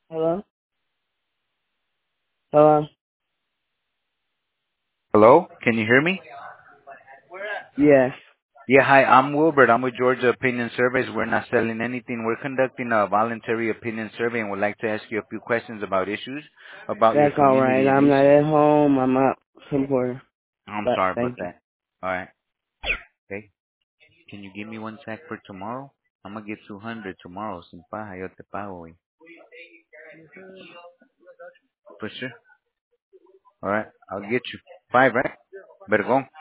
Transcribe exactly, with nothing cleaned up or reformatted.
Hello? Hello? Hello? Can you hear me? Yes. Yeah, hi, I'm Wilbert. I'm with Georgia Opinion Surveys. We're not selling anything. We're conducting a voluntary opinion survey and would like to ask you a few questions about issues about your That's alright. community and I'm not issues. at home. I'm out somewhere. I'm But sorry about thank you. that. All right. Okay. Can you give me one sec for tomorrow? I'm going to get two hundred tomorrow. Sin paja, yo te pago, güey. For sure. All right. I'll get you. Five, right? Better go.